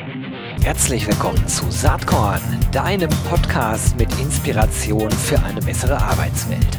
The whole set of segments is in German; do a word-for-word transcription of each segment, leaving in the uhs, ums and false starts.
Herzlich willkommen zu Saatkorn, deinem Podcast mit Inspiration für eine bessere Arbeitswelt.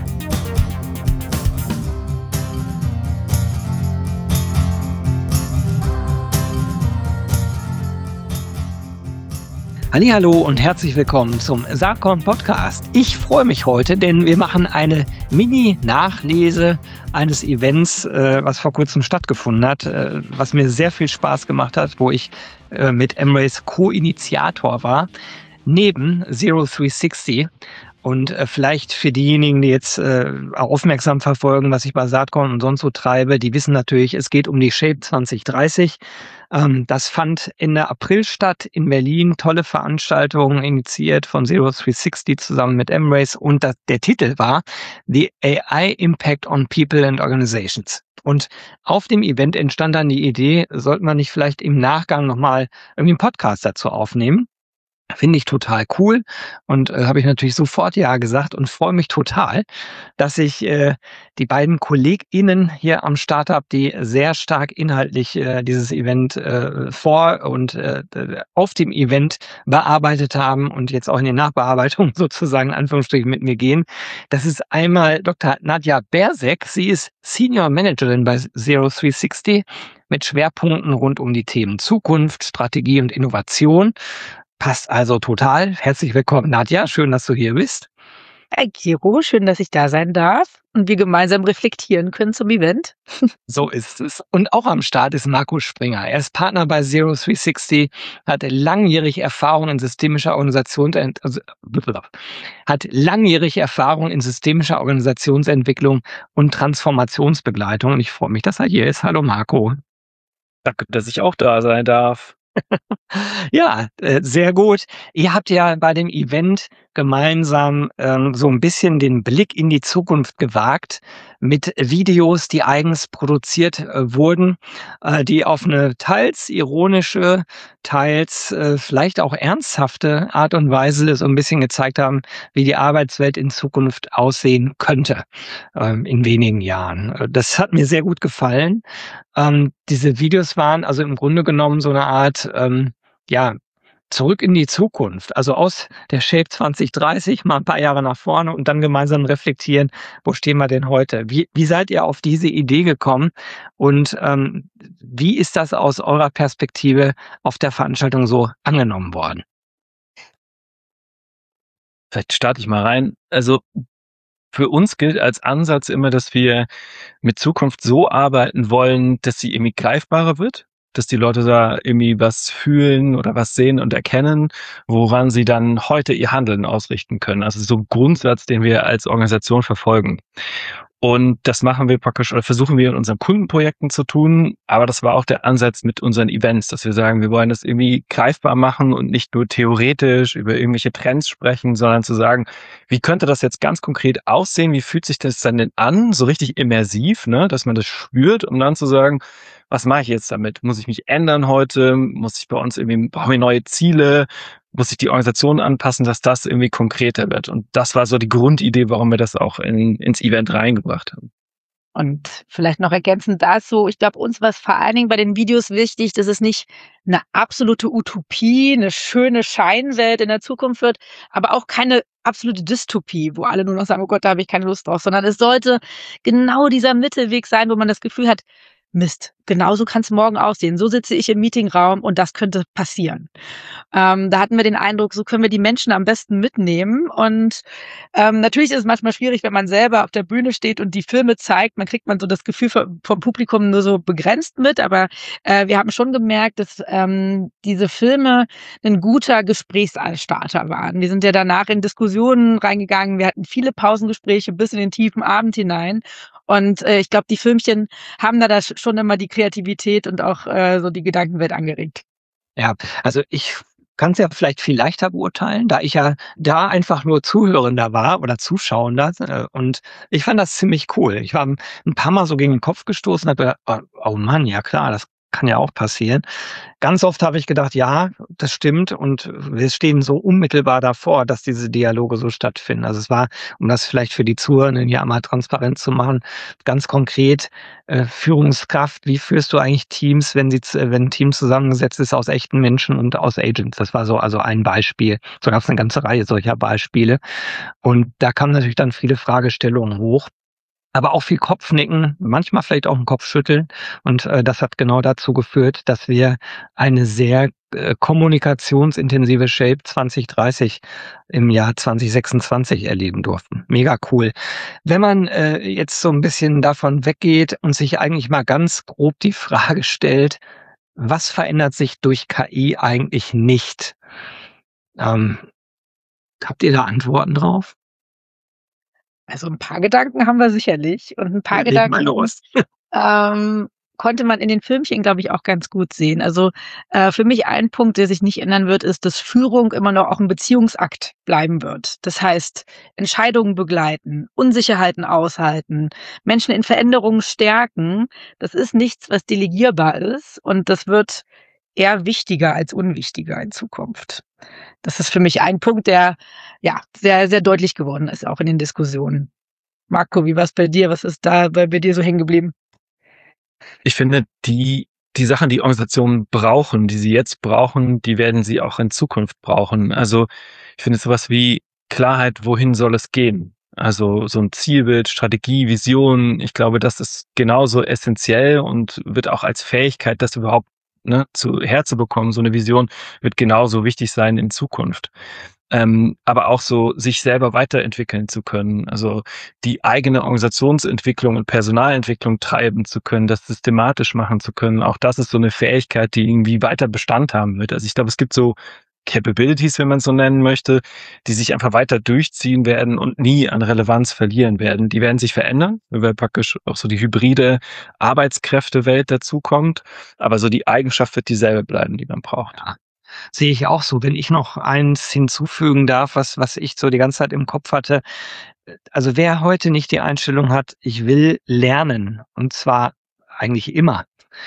Hallihallo und herzlich willkommen zum Saatkorn Podcast. Ich freue mich heute, denn wir machen eine Mini-Nachlese eines Events, äh, was vor kurzem stattgefunden hat, äh, was mir sehr viel Spaß gemacht hat, wo ich äh, mit Embrace Co-Initiator war, neben Zero drei sechzig. Und äh, vielleicht für diejenigen, die jetzt äh, aufmerksam verfolgen, was ich bei Saatkorn und sonst so treibe, die wissen natürlich, es geht um die Shape zwanzig dreißig. Ähm, das fand Ende April statt in Berlin. Tolle Veranstaltung, initiiert von Zero drei sechzig zusammen mit Embrace. Und das, der Titel war The A I Impact on People and Organizations. Und auf dem Event entstand dann die Idee, sollte man nicht vielleicht im Nachgang nochmal irgendwie einen Podcast dazu aufnehmen? Finde ich total cool und äh, habe ich natürlich sofort ja gesagt und freue mich total, dass ich äh, die beiden KollegInnen hier am Start habe, die sehr stark inhaltlich äh, dieses Event äh, vor und äh, auf dem Event bearbeitet haben und jetzt auch in den Nachbearbeitungen sozusagen in Anführungsstrichen mit mir gehen. Das ist einmal Doktor Nadja Bersek. Sie ist Senior Managerin bei Zero drei sechzig mit Schwerpunkten rund um die Themen Zukunft, Strategie und Innovation. Passt also total. Herzlich willkommen, Nadja. Schön, dass du hier bist. Hey, Gero, schön, dass ich da sein darf und wir gemeinsam reflektieren können zum Event. So ist es. Und auch am Start ist Marco Springer. Er ist Partner bei Zero drei sechzig, hat langjährige Erfahrung in systemischer Organisation, also, hat langjährige Erfahrung in systemischer Organisationsentwicklung und Transformationsbegleitung. Und ich freue mich, dass er hier ist. Hallo, Marco. Danke, dass ich auch da sein darf. Ja, äh, sehr gut. Ihr habt ja bei dem Event gemeinsam ähm, so ein bisschen den Blick in die Zukunft gewagt mit Videos, die eigens produziert äh, wurden, äh, die auf eine teils ironische, teils äh, vielleicht auch ernsthafte Art und Weise so ein bisschen gezeigt haben, wie die Arbeitswelt in Zukunft aussehen könnte ähm, in wenigen Jahren. Das hat mir sehr gut gefallen. Ähm, diese Videos waren also im Grunde genommen so eine Art, ähm, ja, zurück in die Zukunft, also aus der Shape zwanzig dreißig mal ein paar Jahre nach vorne und dann gemeinsam reflektieren, wo stehen wir denn heute? Wie, wie seid ihr auf diese Idee gekommen und ähm, wie ist das aus eurer Perspektive auf der Veranstaltung so angenommen worden? Vielleicht starte ich mal rein. Also für uns gilt als Ansatz immer, dass wir mit Zukunft so arbeiten wollen, dass sie irgendwie greifbarer wird, dass die Leute da irgendwie was fühlen oder was sehen und erkennen, woran sie dann heute ihr Handeln ausrichten können. Also so ein Grundsatz, den wir als Organisation verfolgen. Und das machen wir praktisch oder versuchen wir in unseren Kundenprojekten zu tun. Aber das war auch der Ansatz mit unseren Events, dass wir sagen, wir wollen das irgendwie greifbar machen und nicht nur theoretisch über irgendwelche Trends sprechen, sondern zu sagen, wie könnte das jetzt ganz konkret aussehen? Wie fühlt sich das dann denn an? So richtig immersiv, ne, dass man das spürt, um dann zu sagen, was mache ich jetzt damit? Muss ich mich ändern heute? Muss ich bei uns irgendwie, brauchen wir neue Ziele? Muss ich die Organisation anpassen, dass das irgendwie konkreter wird? Und das war so die Grundidee, warum wir das auch in, ins Event reingebracht haben. Und vielleicht noch ergänzend dazu, ich glaube, uns war es vor allen Dingen bei den Videos wichtig, dass es nicht eine absolute Utopie, eine schöne Scheinwelt in der Zukunft wird, aber auch keine absolute Dystopie, wo alle nur noch sagen, oh Gott, da habe ich keine Lust drauf, sondern es sollte genau dieser Mittelweg sein, wo man das Gefühl hat, Mist, genauso kann es morgen aussehen. So sitze ich im Meetingraum und das könnte passieren. Ähm, da hatten wir den Eindruck, so können wir die Menschen am besten mitnehmen. Und ähm, natürlich ist es manchmal schwierig, wenn man selber auf der Bühne steht und die Filme zeigt. Man kriegt man so das Gefühl vom Publikum nur so begrenzt mit. Aber äh, wir haben schon gemerkt, dass ähm, diese Filme ein guter Gesprächsstarter waren. Wir sind ja danach in Diskussionen reingegangen. Wir hatten viele Pausengespräche bis in den tiefen Abend hinein. Und äh, ich glaube, die Filmchen haben da das schon immer die Kreativität und auch äh, so die Gedankenwelt angeregt. Ja, also ich kann es ja vielleicht viel leichter beurteilen, da ich ja da einfach nur Zuhörender war oder Zuschauender. Äh, und ich fand das ziemlich cool. Ich war ein paar Mal so gegen den Kopf gestoßen und habe gedacht, oh, oh Mann, ja klar, das kann ja auch passieren. Ganz oft habe ich gedacht, ja, das stimmt und wir stehen so unmittelbar davor, dass diese Dialoge so stattfinden. Also es war, um das vielleicht für die Zuhörenden hier einmal transparent zu machen, ganz konkret, äh, Führungskraft, wie führst du eigentlich Teams, wenn sie, wenn ein Team zusammengesetzt ist aus echten Menschen und aus Agents? Das war so also ein Beispiel. So gab es eine ganze Reihe solcher Beispiele. Und da kamen natürlich dann viele Fragestellungen hoch. Aber auch viel Kopfnicken, manchmal vielleicht auch ein Kopfschütteln. Und äh, das hat genau dazu geführt, dass wir eine sehr äh, kommunikationsintensive Shape zwanzig dreißig im Jahr zwanzig sechsundzwanzig erleben durften. Mega cool. Wenn man äh, jetzt so ein bisschen davon weggeht und sich eigentlich mal ganz grob die Frage stellt, was verändert sich durch K I eigentlich nicht? Ähm, habt ihr da Antworten drauf? Also ein paar Gedanken haben wir sicherlich und ein paar Leg Gedanken mal los. ähm, konnte man in den Filmchen, glaube ich, auch ganz gut sehen. Also äh, für mich ein Punkt, der sich nicht ändern wird, ist, dass Führung immer noch auch ein Beziehungsakt bleiben wird. Das heißt, Entscheidungen begleiten, Unsicherheiten aushalten, Menschen in Veränderungen stärken. Das ist nichts, was delegierbar ist und das wird eher wichtiger als unwichtiger in Zukunft. Das ist für mich ein Punkt, der ja sehr, sehr deutlich geworden ist, auch in den Diskussionen. Marco, wie war es bei dir? Was ist da bei, bei dir so hängen geblieben? Ich finde, die, die Sachen, die Organisationen brauchen, die sie jetzt brauchen, die werden sie auch in Zukunft brauchen. Also ich finde sowas wie Klarheit, wohin soll es gehen? Also so ein Zielbild, Strategie, Vision. Ich glaube, das ist genauso essentiell und wird auch als Fähigkeit, das überhaupt ne, zu, herzubekommen, so eine Vision, wird genauso wichtig sein in Zukunft. Ähm, aber auch so sich selber weiterentwickeln zu können, also die eigene Organisationsentwicklung und Personalentwicklung treiben zu können, das systematisch machen zu können, auch das ist so eine Fähigkeit, die irgendwie weiter Bestand haben wird. Also ich glaube, es gibt so Capabilities, wenn man es so nennen möchte, die sich einfach weiter durchziehen werden und nie an Relevanz verlieren werden. Die werden sich verändern, weil praktisch auch so die hybride Arbeitskräftewelt dazukommt, aber so die Eigenschaft wird dieselbe bleiben, die man braucht. Ja. Sehe ich auch so. Wenn ich noch eins hinzufügen darf, was, was ich so die ganze Zeit im Kopf hatte. Also wer heute nicht die Einstellung hat, ich will lernen, und zwar eigentlich immer,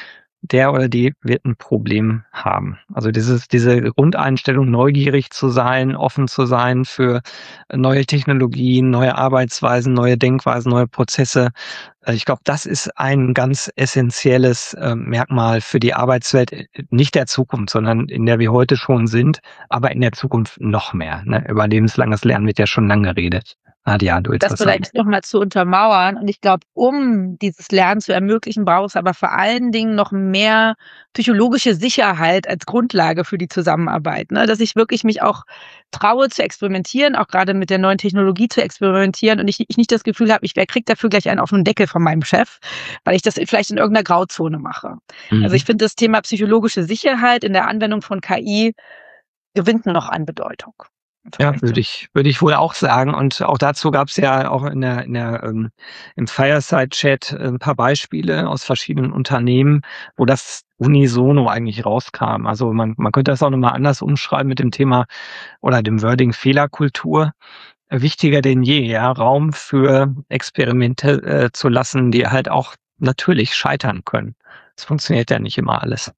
der oder die wird ein Problem haben. Also dieses, diese Grundeinstellung, neugierig zu sein, offen zu sein für neue Technologien, neue Arbeitsweisen, neue Denkweisen, neue Prozesse. Ich glaube, das ist ein ganz essentielles äh, Merkmal für die Arbeitswelt, nicht der Zukunft, sondern in der wir heute schon sind, aber in der Zukunft noch mehr. Ne? Über lebenslanges Lernen wird ja schon lange geredet. Nadja, du willst Das was sagen? vielleicht nochmal zu untermauern. Und ich glaube, um dieses Lernen zu ermöglichen, braucht es aber vor allen Dingen noch mehr psychologische Sicherheit als Grundlage für die Zusammenarbeit. Ne? Dass ich wirklich mich auch traue zu experimentieren, auch gerade mit der neuen Technologie zu experimentieren und ich, ich nicht das Gefühl habe, ich kriege dafür gleich einen auf den Deckel von meinem Chef, weil ich das vielleicht in irgendeiner Grauzone mache. Mhm. Also ich finde, das Thema psychologische Sicherheit in der Anwendung von K I gewinnt noch an Bedeutung. Ja, würde ich, würde ich wohl auch sagen. Und auch dazu gab es ja auch in der, in der, ähm, im Fireside-Chat ein paar Beispiele aus verschiedenen Unternehmen, wo das unisono eigentlich rauskam. Also man, man könnte das auch nochmal anders umschreiben mit dem Thema oder dem Wording Fehlerkultur. Wichtiger denn je, ja, Raum für Experimente äh, zu lassen, die halt auch natürlich scheitern können. Es funktioniert ja nicht immer alles.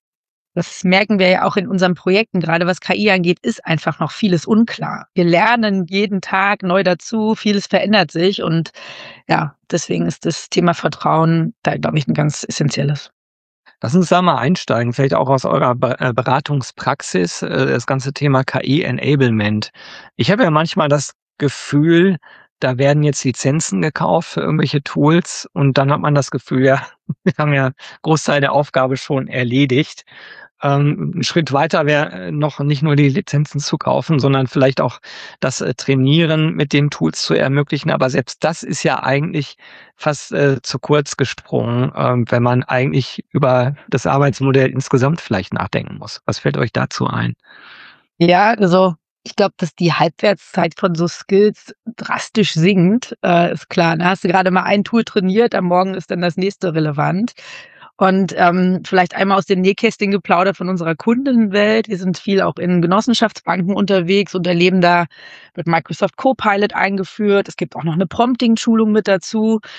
Das merken wir ja auch in unseren Projekten, gerade was K I angeht, ist einfach noch vieles unklar. Wir lernen jeden Tag neu dazu, vieles verändert sich und ja, deswegen ist das Thema Vertrauen da, glaube ich, ein ganz essentielles. Lass uns da mal einsteigen, vielleicht auch aus eurer Beratungspraxis, das ganze Thema K I-Enablement. Ich habe ja manchmal das Gefühl, da werden jetzt Lizenzen gekauft für irgendwelche Tools und dann hat man das Gefühl, ja, wir haben ja Großteil der Aufgabe schon erledigt. Ähm, ein Schritt weiter wäre noch nicht nur die Lizenzen zu kaufen, sondern vielleicht auch das äh, Trainieren mit den Tools zu ermöglichen. Aber selbst das ist ja eigentlich fast äh, zu kurz gesprungen, äh, wenn man eigentlich über das Arbeitsmodell insgesamt vielleicht nachdenken muss. Was fällt euch dazu ein? Ja, also ich glaube, dass die Halbwertszeit von so Skills drastisch sinkt, äh, ist klar. Da hast du gerade mal ein Tool trainiert, am Morgen ist dann das nächste relevant. Und ähm, vielleicht einmal aus dem Nähkästchen geplaudert von unserer Kundenwelt. Wir sind viel auch in Genossenschaftsbanken unterwegs und erleben da, wird Microsoft Copilot eingeführt. Es gibt auch noch eine Prompting-Schulung mit dazu.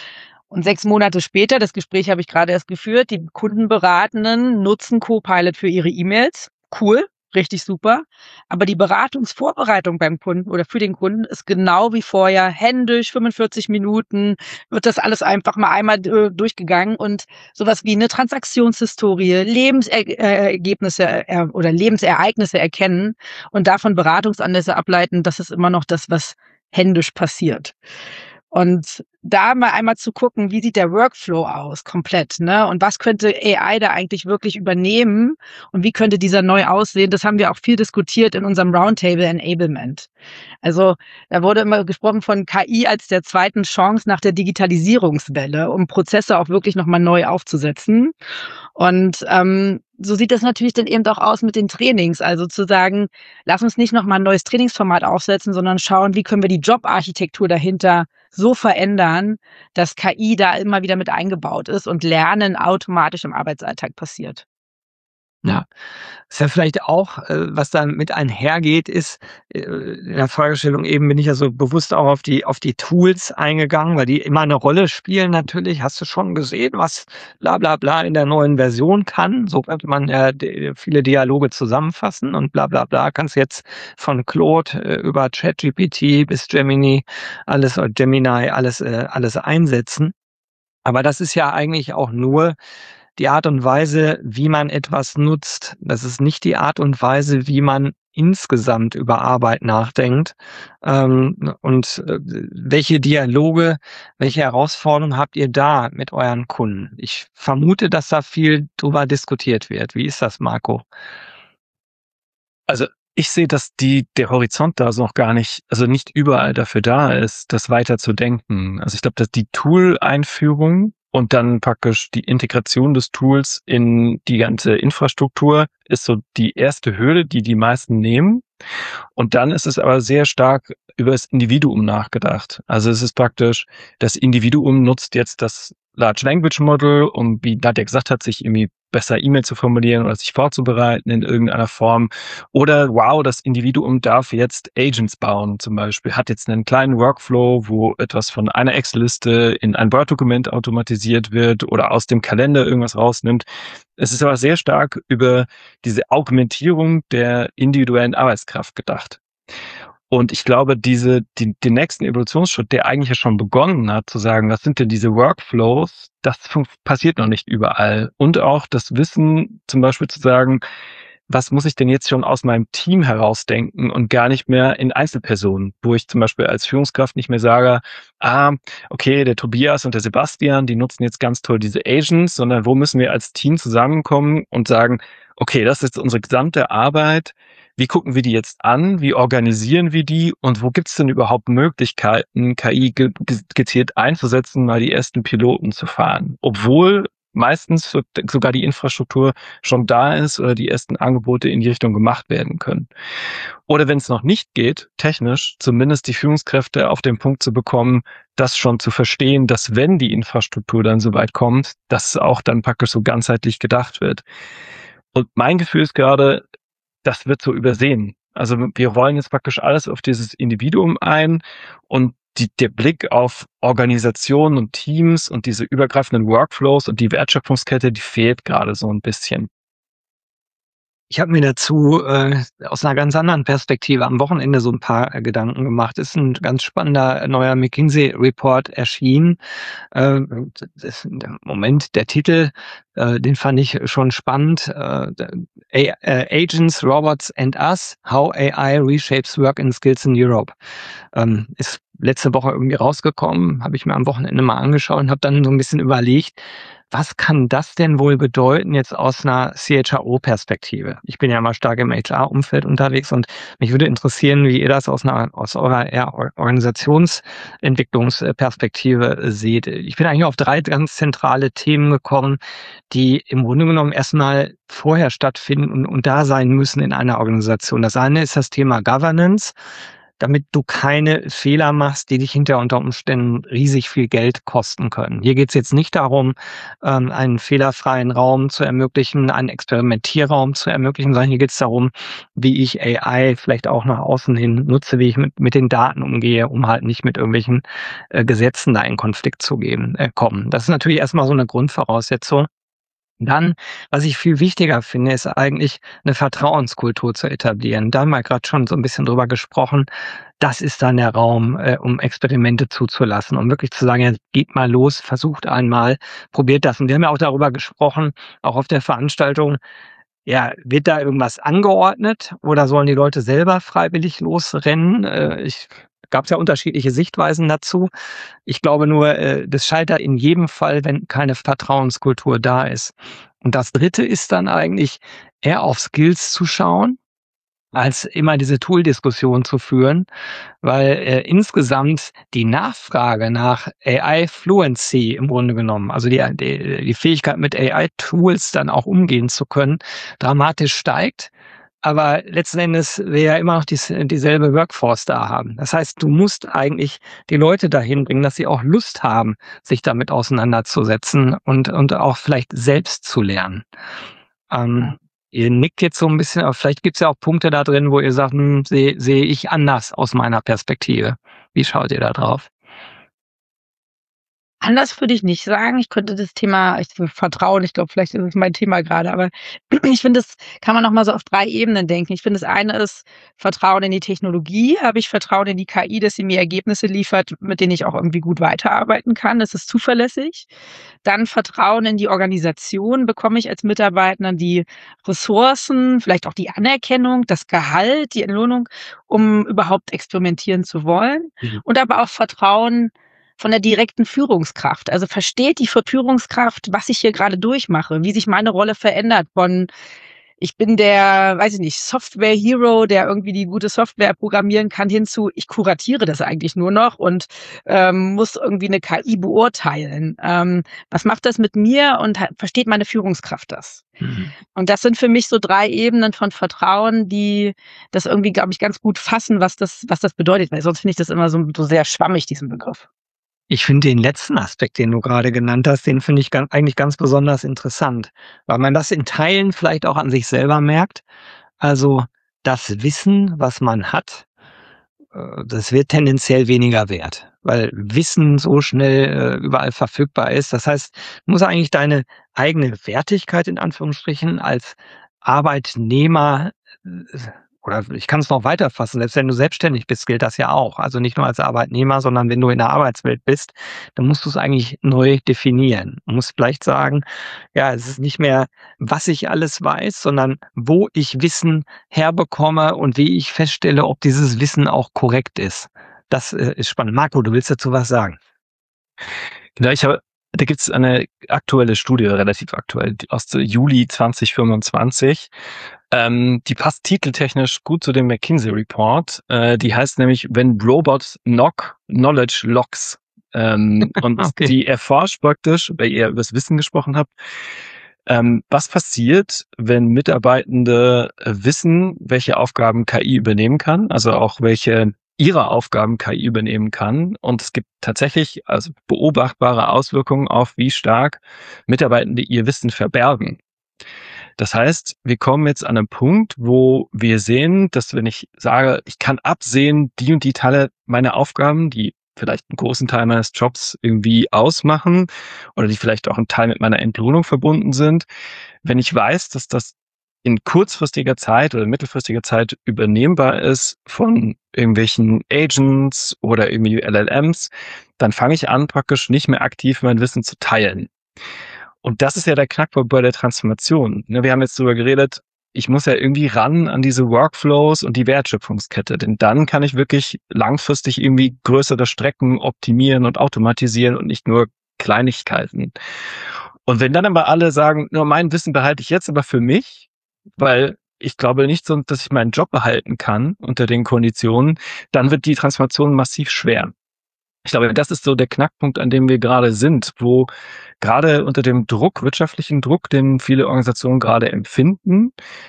Und sechs Monate später, das Gespräch habe ich gerade erst geführt, die Kundenberatenden nutzen Copilot für ihre E-Mails. Cool, richtig super. Aber die Beratungsvorbereitung beim Kunden oder für den Kunden ist genau wie vorher, händisch, fünfundvierzig Minuten, wird das alles einfach mal einmal äh, durchgegangen und sowas wie eine Transaktionshistorie, Lebensergebnisse äh, oder Lebensereignisse erkennen und davon Beratungsanlässe ableiten, das ist immer noch das, was händisch passiert. Und da mal einmal zu gucken, wie sieht der Workflow aus, komplett, ne? Und was könnte A I da eigentlich wirklich übernehmen? Und wie könnte dieser neu aussehen? Das haben wir auch viel diskutiert in unserem Roundtable Enablement. Also, da wurde immer gesprochen von K I als der zweiten Chance nach der Digitalisierungswelle, um Prozesse auch wirklich nochmal neu aufzusetzen. Und ähm, so sieht das natürlich dann eben auch aus mit den Trainings. Also zu sagen, lass uns nicht nochmal ein neues Trainingsformat aufsetzen, sondern schauen, wie können wir die Jobarchitektur dahinter so verändern, dass K I da immer wieder mit eingebaut ist und Lernen automatisch im Arbeitsalltag passiert. Ja, ist ja vielleicht auch, äh, was da mit einhergeht, ist, äh, in der Fragestellung eben bin ich ja so bewusst auch auf die auf die Tools eingegangen, weil die immer eine Rolle spielen natürlich. Hast du schon gesehen, was bla bla bla in der neuen Version kann? So könnte man ja de viele Dialoge zusammenfassen und bla bla bla kannst jetzt von Claude äh, über ChatGPT bis Gemini alles oder Gemini alles äh, alles einsetzen. Aber das ist ja eigentlich auch nur die Art und Weise, wie man etwas nutzt. Das ist nicht die Art und Weise, wie man insgesamt über Arbeit nachdenkt. Ähm, und äh, welche Dialoge, welche Herausforderungen habt ihr da mit euren Kunden? Ich vermute, dass da viel drüber diskutiert wird. Wie ist das, Marco? Also ich sehe, dass die der Horizont da so noch gar nicht, also nicht überall dafür da ist, das weiter zu denken. Also ich glaube, dass die Tool-Einführung und dann praktisch die Integration des Tools in die ganze Infrastruktur ist so die erste Hürde, die die meisten nehmen. Und dann ist es aber sehr stark über das Individuum nachgedacht. Also es ist praktisch, das Individuum nutzt jetzt das Large Language Model, um, wie Nadja gesagt hat, sich irgendwie besser E-Mail zu formulieren oder sich vorzubereiten in irgendeiner Form. Oder wow, das Individuum darf jetzt Agents bauen zum Beispiel, hat jetzt einen kleinen Workflow, wo etwas von einer Excel-Liste in ein Word-Dokument automatisiert wird oder aus dem Kalender irgendwas rausnimmt. Es ist aber sehr stark über diese Augmentierung der individuellen Arbeitskraft gedacht. Und ich glaube, diese, die, den nächsten Evolutionsschritt, der eigentlich ja schon begonnen hat, zu sagen, was sind denn diese Workflows, das passiert noch nicht überall. Und auch das Wissen, zum Beispiel zu sagen, was muss ich denn jetzt schon aus meinem Team herausdenken und gar nicht mehr in Einzelpersonen, wo ich zum Beispiel als Führungskraft nicht mehr sage, ah, okay, der Tobias und der Sebastian, die nutzen jetzt ganz toll diese Agents, sondern wo müssen wir als Team zusammenkommen und sagen, okay, das ist unsere gesamte Arbeit, wie gucken wir die jetzt an, wie organisieren wir die und wo gibt es denn überhaupt Möglichkeiten, K I ge- ge- gezielt einzusetzen, mal die ersten Piloten zu fahren, obwohl meistens sogar die Infrastruktur schon da ist oder die ersten Angebote in die Richtung gemacht werden können. Oder wenn es noch nicht geht, technisch, zumindest die Führungskräfte auf den Punkt zu bekommen, das schon zu verstehen, dass wenn die Infrastruktur dann so weit kommt, dass auch dann praktisch so ganzheitlich gedacht wird. Und mein Gefühl ist gerade, das wird so übersehen. Also wir rollen jetzt praktisch alles auf dieses Individuum ein und die, der Blick auf Organisationen und Teams und diese übergreifenden Workflows und die Wertschöpfungskette, die fehlt gerade so ein bisschen. Ich habe mir dazu äh, aus einer ganz anderen Perspektive am Wochenende so ein paar äh, Gedanken gemacht. Es ist ein ganz spannender neuer McKinsey-Report erschienen. Äh, das, Moment, der Titel, äh, den fand ich schon spannend. Äh, äh, Agents, Robots and Us, How A I Reshapes Work and Skills in Europe. Ähm, ist letzte Woche irgendwie rausgekommen, habe ich mir am Wochenende mal angeschaut und habe dann so ein bisschen überlegt, was kann das denn wohl bedeuten jetzt aus einer C H R O-Perspektive? Ich bin ja mal stark im H R-Umfeld unterwegs und mich würde interessieren, wie ihr das aus einer aus eurer ja, Organisationsentwicklungsperspektive seht. Ich bin eigentlich auf drei ganz zentrale Themen gekommen, die im Grunde genommen erstmal vorher stattfinden und, und da sein müssen in einer Organisation. Das eine ist das Thema Governance. damit du keine Fehler machst, die dich hinterher unter Umständen riesig viel Geld kosten können. Hier geht es jetzt nicht darum, ähm, einen fehlerfreien Raum zu ermöglichen, einen Experimentierraum zu ermöglichen, sondern hier geht es darum, wie ich A I vielleicht auch nach außen hin nutze, wie ich mit, mit den Daten umgehe, um halt nicht mit irgendwelchen äh, Gesetzen da in Konflikt zu geben, äh, kommen. Das ist natürlich erstmal so eine Grundvoraussetzung. Dann, was ich viel wichtiger finde, ist eigentlich eine Vertrauenskultur zu etablieren. Da haben wir gerade schon so ein bisschen drüber gesprochen. Das ist dann der Raum, äh, um Experimente zuzulassen, um wirklich zu sagen, ja, geht mal los, versucht einmal, probiert das. Und wir haben ja auch darüber gesprochen, auch auf der Veranstaltung, ja, wird da irgendwas angeordnet oder sollen die Leute selber freiwillig losrennen? Äh, ich gab es ja unterschiedliche Sichtweisen dazu. Ich glaube nur, äh, das scheitert in jedem Fall, wenn keine Vertrauenskultur da ist. Und das Dritte ist dann eigentlich eher auf Skills zu schauen, als immer diese Tool-Diskussion zu führen, weil äh, insgesamt die Nachfrage nach A I-Fluency im Grunde genommen, also die, die, die Fähigkeit mit A I-Tools dann auch umgehen zu können, dramatisch steigt. Aber letzten Endes wir ja immer noch dies, dieselbe Workforce da haben. Das heißt, du musst eigentlich die Leute dahin bringen, dass sie auch Lust haben, sich damit auseinanderzusetzen und, und auch vielleicht selbst zu lernen. Ähm, ihr nickt jetzt so ein bisschen, aber vielleicht gibt es ja auch Punkte da drin, wo ihr sagt, hm, sehe sehe ich anders aus meiner Perspektive. Wie schaut ihr da drauf? Anders würde ich nicht sagen. Ich könnte das Thema ich Vertrauen, ich glaube, vielleicht ist es mein Thema gerade, aber ich finde, das kann man noch mal so auf drei Ebenen denken. Ich finde, das eine ist Vertrauen in die Technologie. Habe ich Vertrauen in die K I, dass sie mir Ergebnisse liefert, mit denen ich auch irgendwie gut weiterarbeiten kann? Das ist zuverlässig. Dann Vertrauen in die Organisation. Bekomme ich als Mitarbeiter die Ressourcen, vielleicht auch die Anerkennung, das Gehalt, die Entlohnung, um überhaupt experimentieren zu wollen? Mhm. Und aber auch Vertrauen von der direkten Führungskraft. Also versteht die Führungskraft, was ich hier gerade durchmache, wie sich meine Rolle verändert von ich bin der, weiß ich nicht, Software-Hero, der irgendwie die gute Software programmieren kann, hinzu, ich kuratiere das eigentlich nur noch und ähm, muss irgendwie eine K I beurteilen. Ähm, was macht das mit mir und ha- versteht meine Führungskraft das? Mhm. Und das sind für mich so drei Ebenen von Vertrauen, die das irgendwie, glaube ich, ganz gut fassen, was das, was das bedeutet, weil sonst finde ich das immer so, so sehr schwammig, diesen Begriff. Ich finde den letzten Aspekt, den du gerade genannt hast, den finde ich ganz, eigentlich ganz besonders interessant, weil man das in Teilen vielleicht auch an sich selber merkt. Also das Wissen, was man hat, äh, das wird tendenziell weniger wert, weil Wissen so schnell äh, überall verfügbar ist. Das heißt, du musst eigentlich deine eigene Wertigkeit in Anführungsstrichen als Arbeitnehmer äh, oder ich kann es noch weiter fassen, selbst wenn du selbstständig bist, gilt das ja auch. Also nicht nur als Arbeitnehmer, sondern wenn du in der Arbeitswelt bist, dann musst du es eigentlich neu definieren. Du musst vielleicht sagen, ja, es ist nicht mehr, was ich alles weiß, sondern wo ich Wissen herbekomme und wie ich feststelle, ob dieses Wissen auch korrekt ist. Das äh, ist spannend. Marco, du willst dazu was sagen? Genau, ich habe, da gibt es eine aktuelle Studie, relativ aktuell, die aus Juli zwanzig fünfundzwanzig. Ähm, die passt titeltechnisch gut zu dem McKinsey Report. Äh, die heißt nämlich When Robots Knock, Knowledge Locks. Ähm, und Okay. die erforscht praktisch, weil ihr über das Wissen gesprochen habt, ähm, was passiert, wenn Mitarbeitende äh, wissen, welche Aufgaben K I übernehmen kann, also auch welche ihre Aufgaben K I übernehmen kann. Und es gibt tatsächlich also beobachtbare Auswirkungen auf, wie stark Mitarbeitende ihr Wissen verbergen. Das heißt, wir kommen jetzt an einen Punkt, wo wir sehen, dass wenn ich sage, ich kann absehen, die und die Teile meiner Aufgaben, die vielleicht einen großen Teil meines Jobs irgendwie ausmachen oder die vielleicht auch ein Teil mit meiner Entlohnung verbunden sind, wenn ich weiß, dass das in kurzfristiger Zeit oder mittelfristiger Zeit übernehmbar ist von irgendwelchen Agents oder irgendwie L L Ms, dann fange ich an, praktisch nicht mehr aktiv mein Wissen zu teilen. Und das ist ja der Knackpunkt bei der Transformation. Wir haben jetzt darüber geredet, ich muss ja irgendwie ran an diese Workflows und die Wertschöpfungskette, denn dann kann ich wirklich langfristig irgendwie größere Strecken optimieren und automatisieren und nicht nur Kleinigkeiten. Und wenn dann aber alle sagen, nur mein Wissen behalte ich jetzt aber für mich, weil ich glaube nicht, dass ich meinen Job behalten kann unter den Konditionen, dann wird die Transformation massiv schwer. Ich glaube, das ist so der Knackpunkt, an dem wir gerade sind, wo gerade unter dem Druck, wirtschaftlichen Druck, den viele Organisationen gerade empfinden,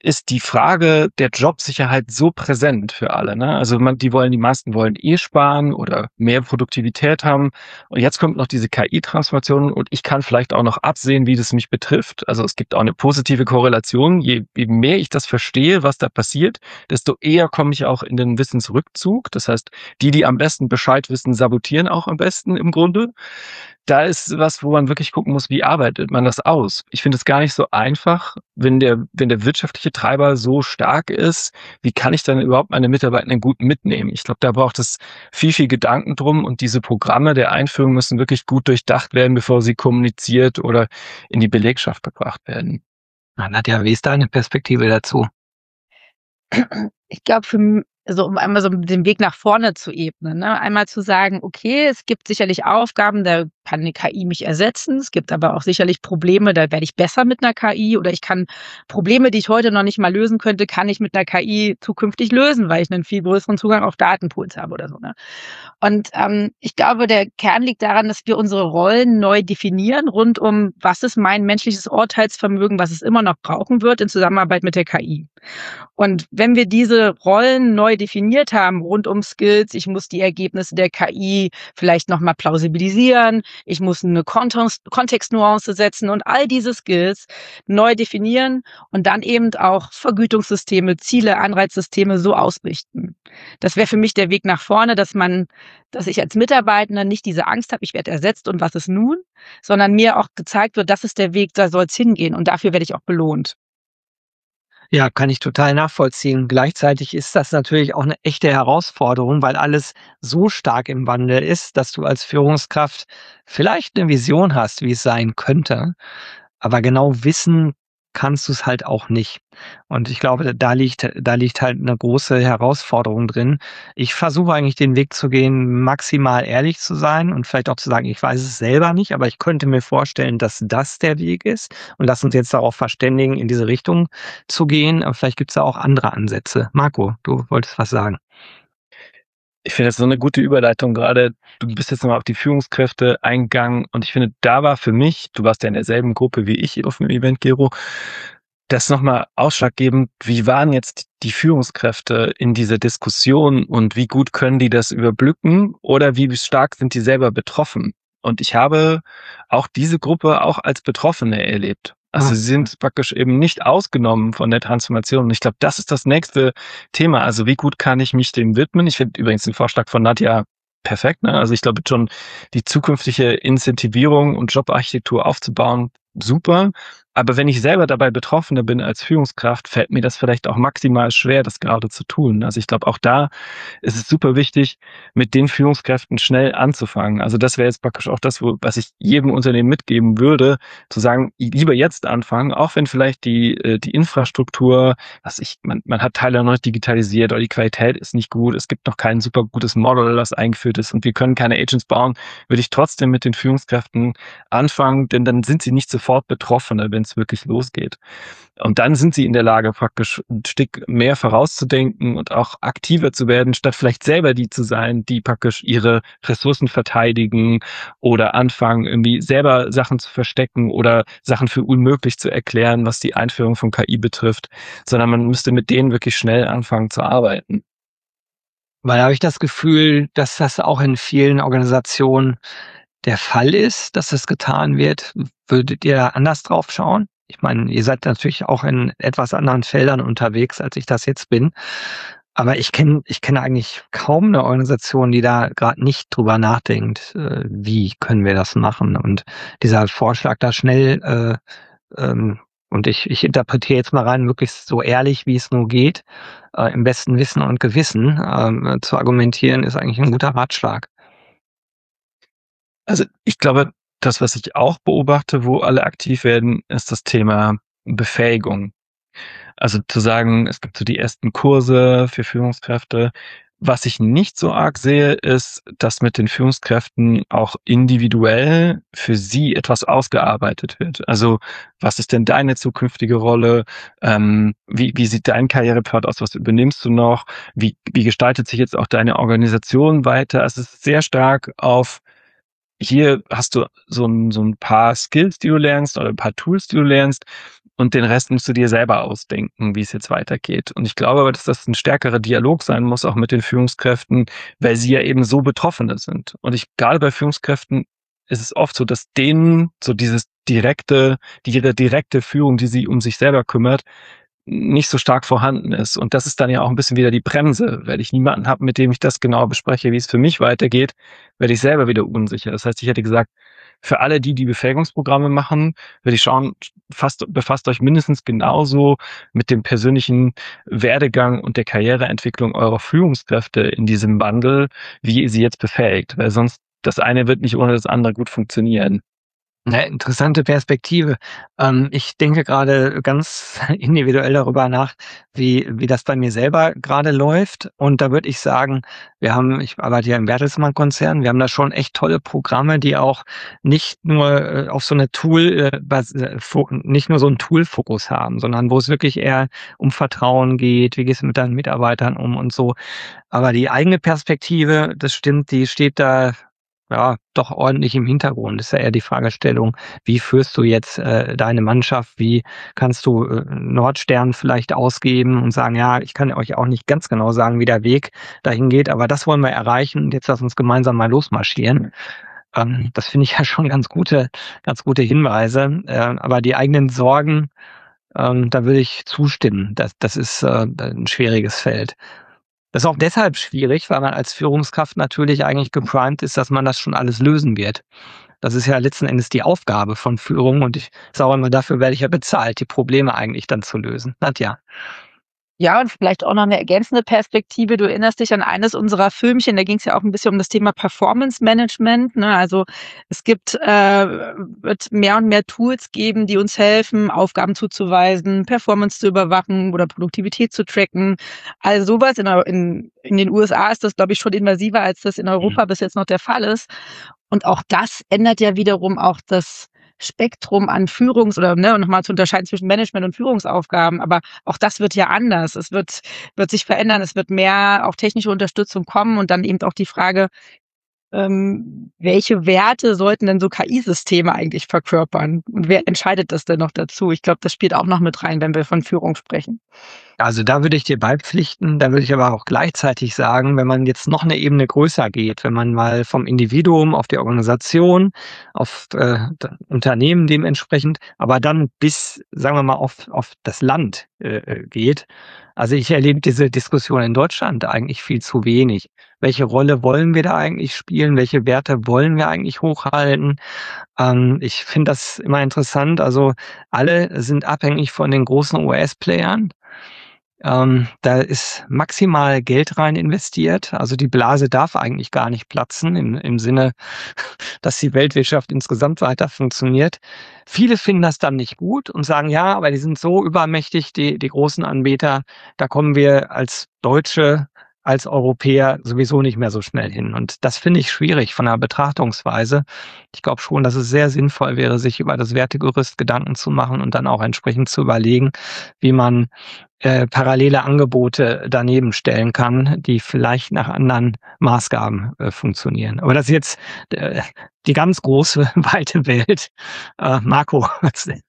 ist die Frage der Jobsicherheit so präsent für alle, ne? Also man, die wollen, die meisten wollen eh sparen oder mehr Produktivität haben. Und jetzt kommt noch diese K I-Transformation und ich kann vielleicht auch noch absehen, wie das mich betrifft. Also es gibt auch eine positive Korrelation. Je, je mehr ich das verstehe, was da passiert, desto eher komme ich auch in den Wissensrückzug. Das heißt, die, die am besten Bescheid wissen, sabotieren auch am besten im Grunde. Da ist was, wo man wirklich gucken muss, wie arbeitet man das aus? Ich finde es gar nicht so einfach, wenn der, wenn der wirtschaftliche Treiber so stark ist, wie kann ich dann überhaupt meine Mitarbeitenden gut mitnehmen? Ich glaube, da braucht es viel, viel Gedanken drum und diese Programme der Einführung müssen wirklich gut durchdacht werden, bevor sie kommuniziert oder in die Belegschaft gebracht werden. Na, Nadja, wie ist deine Perspektive dazu? Ich glaube, für m- also um einmal so den Weg nach vorne zu ebnen, ne? Einmal zu sagen, okay, es gibt sicherlich Aufgaben, da kann eine K I mich ersetzen. Es gibt aber auch sicherlich Probleme, da werde ich besser mit einer K I oder ich kann Probleme, die ich heute noch nicht mal lösen könnte, kann ich mit einer K I zukünftig lösen, weil ich einen viel größeren Zugang auf Datenpools habe oder so, ne? Und ähm, ich glaube, der Kern liegt daran, dass wir unsere Rollen neu definieren rund um, was ist mein menschliches Urteilsvermögen, was es immer noch brauchen wird in Zusammenarbeit mit der K I. Und wenn wir diese Rollen neu definiert haben rund um Skills, ich muss die Ergebnisse der K I vielleicht nochmal plausibilisieren, ich muss eine Kontext, Kontextnuance setzen und all diese Skills neu definieren und dann eben auch Vergütungssysteme, Ziele, Anreizsysteme so ausrichten. Das wäre für mich der Weg nach vorne, dass man, dass ich als Mitarbeitender nicht diese Angst habe, ich werde ersetzt und was ist nun, sondern mir auch gezeigt wird, das ist der Weg, da soll es hingehen und dafür werde ich auch belohnt. Ja, kann ich total nachvollziehen. Gleichzeitig ist das natürlich auch eine echte Herausforderung, weil alles so stark im Wandel ist, dass du als Führungskraft vielleicht eine Vision hast, wie es sein könnte, aber genau wissen kannst du es halt auch nicht. Und ich glaube, da liegt da liegt halt eine große Herausforderung drin. Ich versuche eigentlich den Weg zu gehen, maximal ehrlich zu sein und vielleicht auch zu sagen: „Ich weiß es selber nicht, aber ich könnte mir vorstellen, dass das der Weg ist und lass uns jetzt darauf verständigen, in diese Richtung zu gehen.“ Aber vielleicht gibt's da auch andere Ansätze. Marco, du wolltest was sagen. Ich finde das so eine gute Überleitung gerade. Du bist jetzt nochmal auf die Führungskräfte eingegangen und ich finde, da war für mich, du warst ja in derselben Gruppe wie ich auf dem Event, Gero, das nochmal ausschlaggebend, wie waren jetzt die Führungskräfte in dieser Diskussion und wie gut können die das überblicken oder wie stark sind die selber betroffen? Und ich habe auch diese Gruppe auch als Betroffene erlebt. Also Ah, sie sind praktisch eben nicht ausgenommen von der Transformation. Und ich glaube, das ist das nächste Thema. Also wie gut kann ich mich dem widmen? Ich finde übrigens den Vorschlag von Nadja perfekt. Ne? Also ich glaube schon, die zukünftige Incentivierung und Jobarchitektur aufzubauen, super. Aber wenn ich selber dabei Betroffener bin als Führungskraft, fällt mir das vielleicht auch maximal schwer, das gerade zu tun. Also ich glaube, auch da ist es super wichtig, mit den Führungskräften schnell anzufangen. Also das wäre jetzt praktisch auch das, wo, was ich jedem Unternehmen mitgeben würde, zu sagen, lieber jetzt anfangen, auch wenn vielleicht die, äh, die Infrastruktur, was ich, man, man hat Teile noch nicht digitalisiert oder die Qualität ist nicht gut, es gibt noch kein super gutes Model, das eingeführt ist und wir können keine Agents bauen, würde ich trotzdem mit den Führungskräften anfangen, denn dann sind sie nicht sofort Betroffene, wenn es wirklich losgeht. Und dann sind sie in der Lage, praktisch ein Stück mehr vorauszudenken und auch aktiver zu werden, statt vielleicht selber die zu sein, die praktisch ihre Ressourcen verteidigen oder anfangen, irgendwie selber Sachen zu verstecken oder Sachen für unmöglich zu erklären, was die Einführung von K I betrifft, sondern man müsste mit denen wirklich schnell anfangen zu arbeiten. weil da habe ich das Gefühl, dass das auch in vielen Organisationen der Fall ist, dass das getan wird. Würdet ihr da anders drauf schauen? Ich meine, ihr seid natürlich auch in etwas anderen Feldern unterwegs, als ich das jetzt bin. Aber ich kenne ich kenne eigentlich kaum eine Organisation, die da gerade nicht drüber nachdenkt, äh, wie können wir das machen? Und dieser Vorschlag da schnell, äh, ähm, und ich ich interpretiere jetzt mal rein, möglichst so ehrlich, wie es nur geht, äh, im besten Wissen und Gewissen, ähm, zu argumentieren, ist eigentlich ein guter Ratschlag. Also ich glaube, das, was ich auch beobachte, wo alle aktiv werden, ist das Thema Befähigung. Also zu sagen, es gibt so die ersten Kurse für Führungskräfte. Was ich nicht so arg sehe, ist, dass mit den Führungskräften auch individuell für sie etwas ausgearbeitet wird. Also was ist denn deine zukünftige Rolle? Ähm, wie, wie sieht dein Karrierepfad aus? Was übernimmst du noch? Wie, wie gestaltet sich jetzt auch deine Organisation weiter? Also es ist sehr stark auf hier hast du so ein, so ein paar Skills, die du lernst oder ein paar Tools, die du lernst. und den Rest musst du dir selber ausdenken, wie es jetzt weitergeht. Und ich glaube aber, dass das ein stärkerer Dialog sein muss, auch mit den Führungskräften, weil sie ja eben so Betroffene sind. Und ich, gerade bei Führungskräften ist es oft so, dass denen so dieses direkte, die ihre direkte Führung, die sie um sich selber kümmert, nicht so stark vorhanden ist. Und das ist dann ja auch ein bisschen wieder die Bremse, weil ich niemanden habe, mit dem ich das genau bespreche, wie es für mich weitergeht, werde ich selber wieder unsicher. Das heißt, ich hätte gesagt, für alle die, die Befähigungsprogramme machen, würde ich schauen, fasst, befasst euch mindestens genauso mit dem persönlichen Werdegang und der Karriereentwicklung eurer Führungskräfte in diesem Wandel, wie ihr sie jetzt befähigt, weil sonst das eine wird nicht ohne das andere gut funktionieren. Eine interessante Perspektive. Ähm, ich denke gerade ganz individuell darüber nach, wie wie das bei mir selber gerade läuft. Und da würde ich sagen, wir haben ich arbeite ja im Bertelsmann-Konzern, wir haben da schon echt tolle Programme, die auch nicht nur äh, auf so eine Tool äh, bas äh, fo nicht nur so 'n Tool-Fokus haben, sondern wo es wirklich eher um Vertrauen geht. Wie gehst du mit deinen Mitarbeitern um und so. Aber die eigene Perspektive, das stimmt, die steht da ja, doch ordentlich im Hintergrund. Ist ja eher die Fragestellung, wie führst du jetzt äh, deine Mannschaft? Wie kannst du äh, Nordstern vielleicht ausgeben und sagen, ja, ich kann euch auch nicht ganz genau sagen, wie der Weg dahin geht, aber das wollen wir erreichen und jetzt lass uns gemeinsam mal losmarschieren. Ähm, das finde ich ja schon ganz gute, ganz gute Hinweise. Äh, aber die eigenen Sorgen, ähm, da würde ich zustimmen. Das, das ist äh, ein schwieriges Feld. Das ist auch deshalb schwierig, weil man als Führungskraft natürlich eigentlich geprimed ist, dass man das schon alles lösen wird. Das ist ja letzten Endes die Aufgabe von Führung und ich sage immer, dafür werde ich ja bezahlt, die Probleme eigentlich dann zu lösen. Nadja. Ja, und vielleicht auch noch eine ergänzende Perspektive. Du erinnerst dich an eines unserer Filmchen, da ging es ja auch ein bisschen um das Thema Performance Management, ne? Also, es gibt äh, wird mehr und mehr Tools geben, die uns helfen, Aufgaben zuzuweisen, Performance zu überwachen oder Produktivität zu tracken. Also, sowas in Eu in in den U S A ist das, glaube ich, schon invasiver, als das in Europa bis jetzt noch der Fall ist. Und auch das ändert ja wiederum auch das Spektrum an Führungs- oder ne, noch mal zu unterscheiden zwischen Management und Führungsaufgaben. Aber auch das wird ja anders. Es wird wird sich verändern. Es wird mehr auch technische Unterstützung kommen und dann eben auch die Frage, ähm, welche Werte sollten denn so K I-Systeme eigentlich verkörpern? Und wer entscheidet das denn noch dazu? Ich glaube, das spielt auch noch mit rein, wenn wir von Führung sprechen. Also da würde ich dir beipflichten, da würde ich aber auch gleichzeitig sagen, wenn man jetzt noch eine Ebene größer geht, wenn man mal vom Individuum auf die Organisation, auf äh, Unternehmen dementsprechend, aber dann bis, sagen wir mal, auf, auf das Land äh, geht. Also ich erlebe diese Diskussion in Deutschland eigentlich viel zu wenig. Welche Rolle wollen wir da eigentlich spielen? Welche Werte wollen wir eigentlich hochhalten? Ähm, ich finde das immer interessant. Also alle sind abhängig von den großen U S-Playern. Ähm, da ist maximal Geld rein investiert. Also die Blase darf eigentlich gar nicht platzen im, im Sinne, dass die Weltwirtschaft insgesamt weiter funktioniert. Viele finden das dann nicht gut und sagen, ja, aber die sind so übermächtig, die, die großen Anbieter, da kommen wir als Deutsche, als Europäer sowieso nicht mehr so schnell hin. Und das finde ich schwierig von der Betrachtungsweise. Ich glaube schon, dass es sehr sinnvoll wäre, sich über das Wertegerüst Gedanken zu machen und dann auch entsprechend zu überlegen, wie man äh, parallele Angebote daneben stellen kann, die vielleicht nach anderen Maßgaben äh, funktionieren. Aber das ist jetzt äh, die ganz große, weite Welt. Äh, Marco, was denn?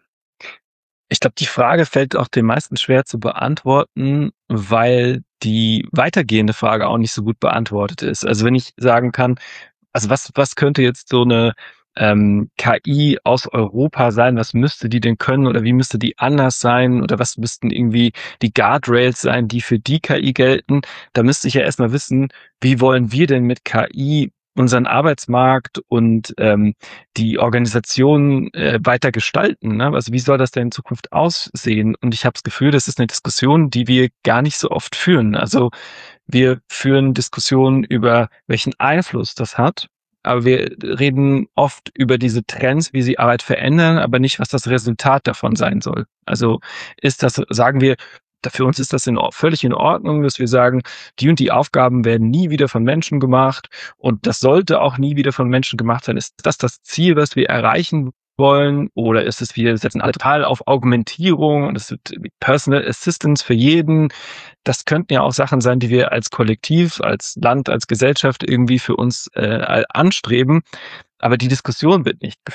Ich glaube, die Frage fällt auch den meisten schwer zu beantworten, weil die weitergehende Frage auch nicht so gut beantwortet ist. Also wenn ich sagen kann, also was, was könnte jetzt so eine ähm, K I aus Europa sein? Was müsste die denn können oder wie müsste die anders sein? Oder was müssten irgendwie die Guardrails sein, die für die K I gelten? Da müsste ich ja erstmal wissen, wie wollen wir denn mit K I unseren Arbeitsmarkt und ähm, die Organisation äh, weiter gestalten. Ne? Also wie soll das denn in Zukunft aussehen? Und ich habe das Gefühl, das ist eine Diskussion, die wir gar nicht so oft führen. Also wir führen Diskussionen über, welchen Einfluss das hat, aber wir reden oft über diese Trends, wie sie Arbeit verändern, aber nicht, was das Resultat davon sein soll. Also ist das, sagen wir, für uns ist das in, völlig in Ordnung, dass wir sagen, die und die Aufgaben werden nie wieder von Menschen gemacht und das sollte auch nie wieder von Menschen gemacht sein. Ist das das Ziel, was wir erreichen wollen? Oder ist es, wir setzen alle total auf Augmentierung und es wird Personal Assistance für jeden? Das könnten ja auch Sachen sein, die wir als Kollektiv, als Land, als Gesellschaft irgendwie für uns äh, anstreben. Aber die Diskussion wird nicht geführt.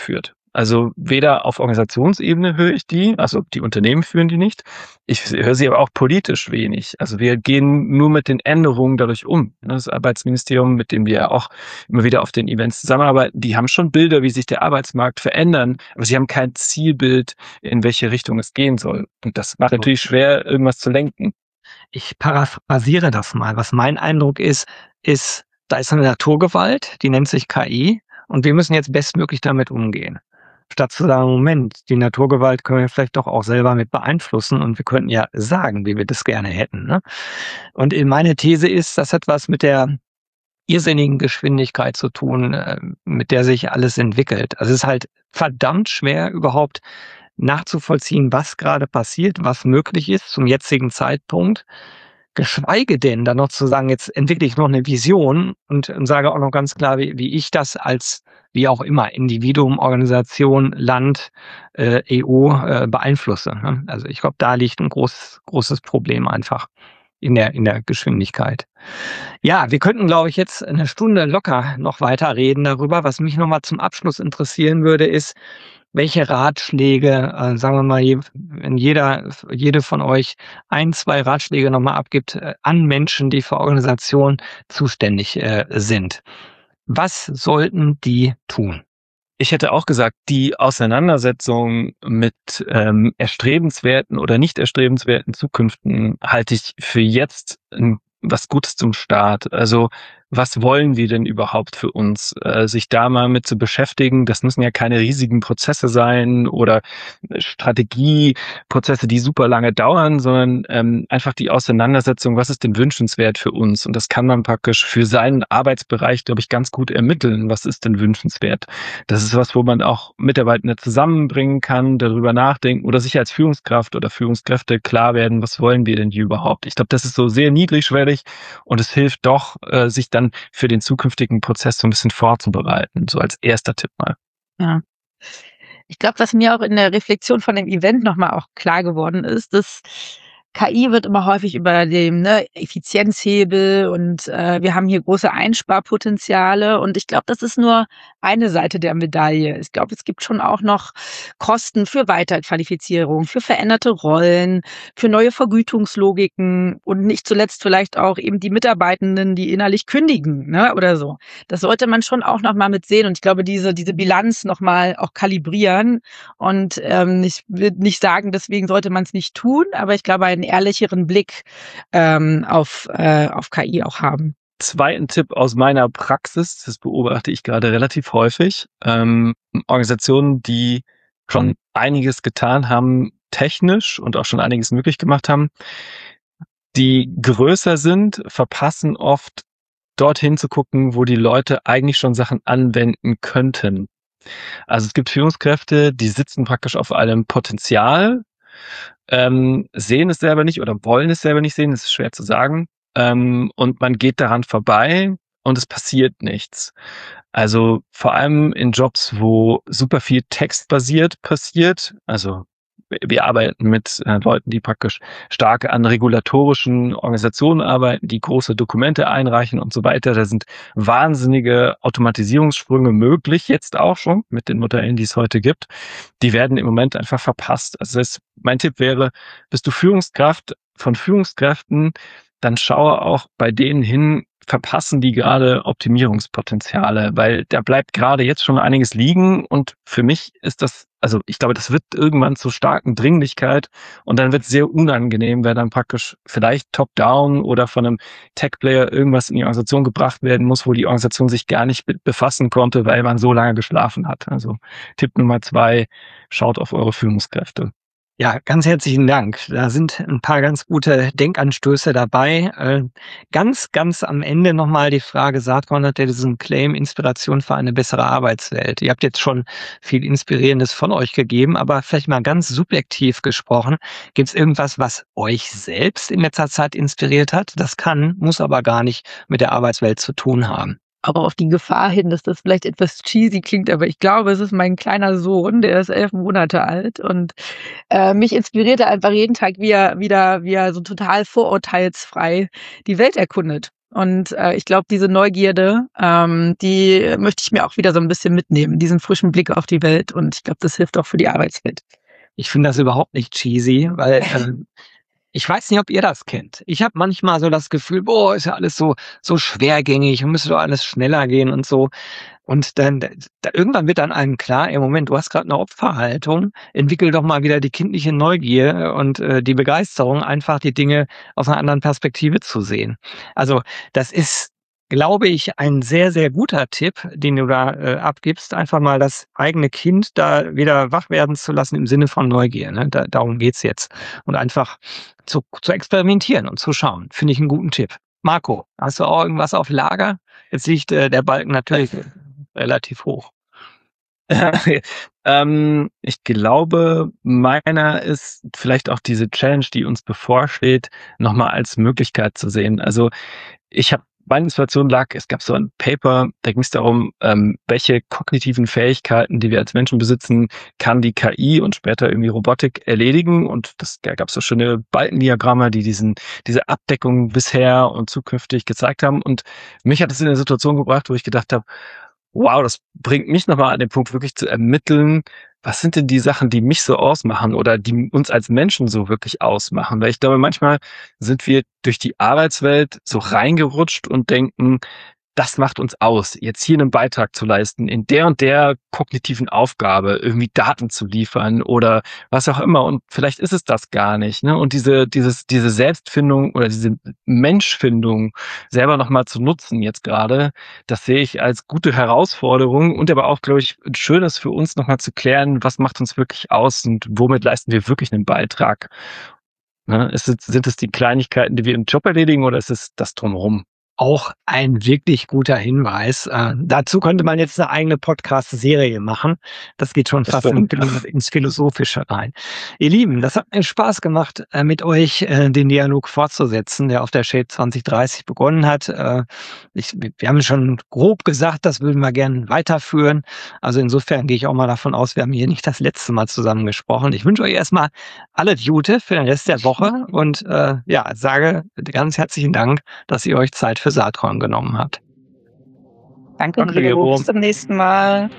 Also weder auf Organisationsebene höre ich die, also die Unternehmen führen die nicht. Ich höre sie aber auch politisch wenig. Also wir gehen nur mit den Änderungen dadurch um. Das Arbeitsministerium, mit dem wir auch immer wieder auf den Events zusammenarbeiten, die haben schon Bilder, wie sich der Arbeitsmarkt verändern, aber sie haben kein Zielbild, in welche Richtung es gehen soll. Und das macht natürlich schwer, irgendwas zu lenken. Ich paraphrasiere das mal. Was mein Eindruck ist, ist, da ist eine Naturgewalt, die nennt sich K I und wir müssen jetzt bestmöglich damit umgehen. Statt zu sagen, Moment, die Naturgewalt können wir vielleicht doch auch selber mit beeinflussen und wir könnten ja sagen, wie wir das gerne hätten. Ne? Und meine These ist, das hat was mit der irrsinnigen Geschwindigkeit zu tun, mit der sich alles entwickelt. Also es ist halt verdammt schwer, überhaupt nachzuvollziehen, was gerade passiert, was möglich ist zum jetzigen Zeitpunkt. Geschweige denn dann noch zu sagen, jetzt entwickle ich noch eine Vision und, und sage auch noch ganz klar, wie, wie ich das als, wie auch immer, Individuum, Organisation, Land, äh, E U äh, beeinflusse. Ne? Also ich glaube, da liegt ein großes, großes Problem einfach in der, in der Geschwindigkeit. Ja, wir könnten, glaube ich, jetzt eine Stunde locker noch weiter reden darüber. Was mich nochmal zum Abschluss interessieren würde, ist, welche Ratschläge, äh, sagen wir mal, wenn jeder, jede von euch ein, zwei Ratschläge nochmal abgibt äh, an Menschen, die für Organisationen zuständig äh, sind. Was sollten die tun? Ich hätte auch gesagt, die Auseinandersetzung mit ähm, erstrebenswerten oder nicht erstrebenswerten Zukünften halte ich für jetzt ein, was Gutes zum Start. Also was wollen wir denn überhaupt für uns? Äh, sich da mal mit zu beschäftigen, das müssen ja keine riesigen Prozesse sein oder Strategieprozesse, die super lange dauern, sondern ähm, einfach die Auseinandersetzung, was ist denn wünschenswert für uns? Und das kann man praktisch für seinen Arbeitsbereich, glaube ich, ganz gut ermitteln. Was ist denn wünschenswert? Das ist was, wo man auch Mitarbeitende zusammenbringen kann, darüber nachdenken oder sich als Führungskraft oder Führungskräfte klar werden, was wollen wir denn hier überhaupt? Ich glaube, das ist so sehr niedrigschwellig und es hilft doch, äh, sich dann für den zukünftigen Prozess so ein bisschen vorzubereiten, so als erster Tipp mal. Ja. Ich glaube, was mir auch in der Reflexion von dem Event nochmal auch klar geworden ist, dass K I wird immer häufig über dem ne, Effizienzhebel und äh, wir haben hier große Einsparpotenziale und ich glaube, das ist nur eine Seite der Medaille. Ich glaube, es gibt schon auch noch Kosten für Weiterqualifizierung, für veränderte Rollen, für neue Vergütungslogiken und nicht zuletzt vielleicht auch eben die Mitarbeitenden, die innerlich kündigen, ne, oder so. Das sollte man schon auch noch mal mit sehen und ich glaube, diese diese Bilanz noch mal auch kalibrieren und ähm, ich will nicht sagen, deswegen sollte man es nicht tun, aber ich glaube, einen ehrlicheren Blick ähm, auf, äh, auf K I auch haben. Zweiten Tipp aus meiner Praxis, das beobachte ich gerade relativ häufig, ähm, Organisationen, die schon einiges getan haben, technisch und auch schon einiges möglich gemacht haben, die größer sind, verpassen oft dorthin zu gucken, wo die Leute eigentlich schon Sachen anwenden könnten. Also es gibt Führungskräfte, die sitzen praktisch auf einem Potenzial, ähm, sehen es selber nicht oder wollen es selber nicht sehen, das ist schwer zu sagen. Ähm, und man geht daran vorbei und es passiert nichts. Also vor allem in Jobs, wo super viel textbasiert passiert, also wir arbeiten mit äh, Leuten, die praktisch stark an regulatorischen Organisationen arbeiten, die große Dokumente einreichen und so weiter. Da sind wahnsinnige Automatisierungssprünge möglich, jetzt auch schon mit den Modellen, die es heute gibt. Die werden im Moment einfach verpasst. Also das, mein Tipp wäre, bist du Führungskraft von Führungskräften, dann schaue auch bei denen hin, verpassen die gerade Optimierungspotenziale, weil da bleibt gerade jetzt schon einiges liegen und für mich ist das, also ich glaube, das wird irgendwann zur starken Dringlichkeit und dann wird es sehr unangenehm, wenn dann praktisch vielleicht top-down oder von einem Tech-Player irgendwas in die Organisation gebracht werden muss, wo die Organisation sich gar nicht befassen konnte, weil man so lange geschlafen hat. Also Tipp Nummer zwei, schaut auf eure Führungskräfte. Ja, ganz herzlichen Dank. Da sind ein paar ganz gute Denkanstöße dabei. Äh, ganz, ganz am Ende nochmal die Frage, Saatkorn hat ja diesen Claim Inspiration für eine bessere Arbeitswelt. Ihr habt jetzt schon viel Inspirierendes von euch gegeben, aber vielleicht mal ganz subjektiv gesprochen. Gibt es irgendwas, was euch selbst in letzter Zeit inspiriert hat? Das kann, muss aber gar nicht mit der Arbeitswelt zu tun haben. Auch auf die Gefahr hin, dass das vielleicht etwas cheesy klingt, aber ich glaube, es ist mein kleiner Sohn, der ist elf Monate alt und äh, mich inspiriert er einfach jeden Tag, wie er wieder, wie er so total vorurteilsfrei die Welt erkundet. Und äh, ich glaube, diese Neugierde, ähm, die möchte ich mir auch wieder so ein bisschen mitnehmen, diesen frischen Blick auf die Welt. Und ich glaube, das hilft auch für die Arbeitswelt. Ich finde das überhaupt nicht cheesy, weil ähm, ich weiß nicht, ob ihr das kennt. Ich habe manchmal so das Gefühl, boah, ist ja alles so so schwergängig und müsste doch alles schneller gehen und so. Und dann da, irgendwann wird dann einem klar, im Moment, du hast gerade eine Opferhaltung, entwickel doch mal wieder die kindliche Neugier und äh, die Begeisterung, einfach die Dinge aus einer anderen Perspektive zu sehen. Also das ist, glaube ich, ein sehr, sehr guter Tipp, den du da äh, abgibst, einfach mal das eigene Kind da wieder wach werden zu lassen im Sinne von Neugier. Ne? Da, darum geht's jetzt. Und einfach zu, zu experimentieren und zu schauen. Finde ich einen guten Tipp. Marco, hast du auch irgendwas auf Lager? Jetzt liegt äh, der Balken natürlich relativ hoch. ähm, ich glaube, meiner ist vielleicht auch diese Challenge, die uns bevorsteht, nochmal als Möglichkeit zu sehen. Also ich habe meine Inspiration lag, es gab so ein Paper, da ging es darum, ähm, welche kognitiven Fähigkeiten, die wir als Menschen besitzen, kann die K I und später irgendwie Robotik erledigen. Und das, da gab es so schöne Balkendiagramme, die diesen diese Abdeckung bisher und zukünftig gezeigt haben. Und mich hat es in eine Situation gebracht, wo ich gedacht habe, wow, das bringt mich nochmal an den Punkt, wirklich zu ermitteln, was sind denn die Sachen, die mich so ausmachen oder die uns als Menschen so wirklich ausmachen? Weil ich glaube, manchmal sind wir durch die Arbeitswelt so reingerutscht und denken, das macht uns aus, jetzt hier einen Beitrag zu leisten, in der und der kognitiven Aufgabe, irgendwie Daten zu liefern oder was auch immer. Und vielleicht ist es das gar nicht. Ne? Und diese, dieses, diese Selbstfindung oder diese Menschfindung selber nochmal zu nutzen jetzt gerade, das sehe ich als gute Herausforderung und aber auch, glaube ich, schön ist für uns nochmal zu klären, was macht uns wirklich aus und womit leisten wir wirklich einen Beitrag. Ne? Ist es, sind es die Kleinigkeiten, die wir im Job erledigen oder ist es das Drumherum? Auch ein wirklich guter Hinweis. Äh, dazu könnte man jetzt eine eigene Podcast-Serie machen. Das geht schon fast in, ins Philosophische rein. Ihr Lieben, das hat mir Spaß gemacht, äh, mit euch äh, den Dialog fortzusetzen, der auf der Shape zwanzig dreißig begonnen hat. Äh, ich, wir haben schon grob gesagt, das würden wir gerne weiterführen. Also insofern gehe ich auch mal davon aus, wir haben hier nicht das letzte Mal zusammen gesprochen. Ich wünsche euch erstmal alles Gute für den Rest der Woche und äh, ja, sage ganz herzlichen Dank, dass ihr euch Zeit für Saatkorn genommen habt. Danke, Gregor. Bis zum nächsten Mal.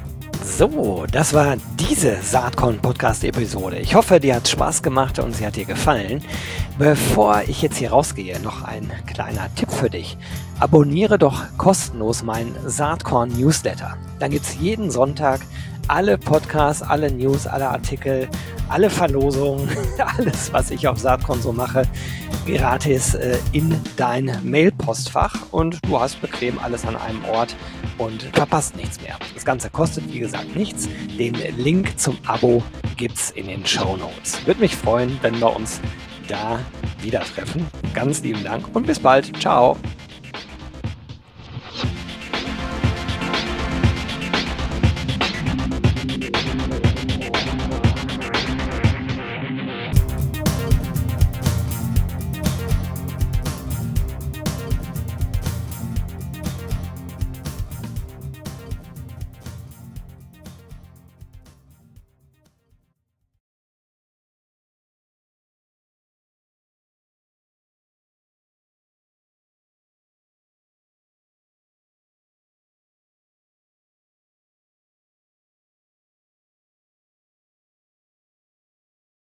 So, das war diese Saatkorn-Podcast-Episode. Ich hoffe, dir hat Spaß gemacht und sie hat dir gefallen. Bevor ich jetzt hier rausgehe, noch ein kleiner Tipp für dich. Abonniere doch kostenlos meinen Saatkorn-Newsletter. Dann gibt es jeden Sonntag alle Podcasts, alle News, alle Artikel, alle Verlosungen, alles, was ich auf Saatkorn so mache, gratis äh, in dein Mail-Postfach und du hast bequem alles an einem Ort und verpasst nichts mehr. Das Ganze kostet, wie gesagt, nichts. Den Link zum Abo gibt's in den Shownotes. Würde mich freuen, wenn wir uns da wieder treffen. Ganz lieben Dank und bis bald. Ciao.